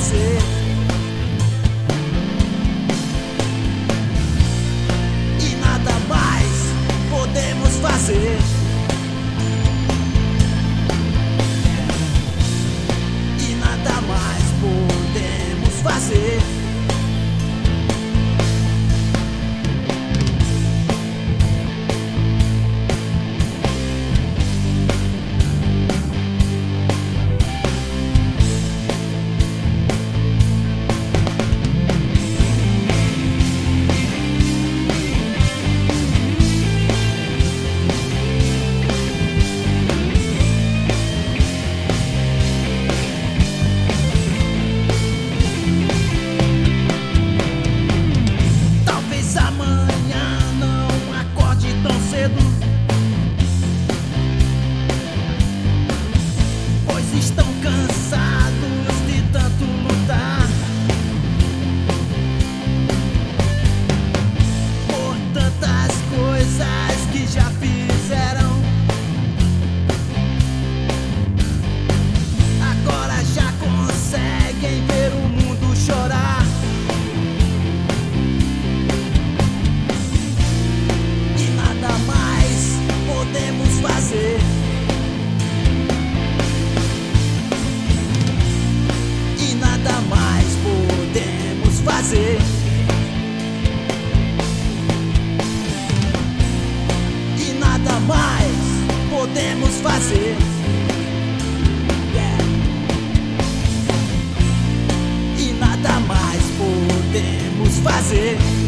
fazer. E nada mais podemos fazer. E nada mais podemos fazer. Estão cansados de tanto lutar por tantas coisas que já fizeram. Agora já conseguem ver o mundo chorar. E nada mais podemos fazer. Nada mais podemos fazer. E nada mais podemos fazer. E nada mais podemos fazer.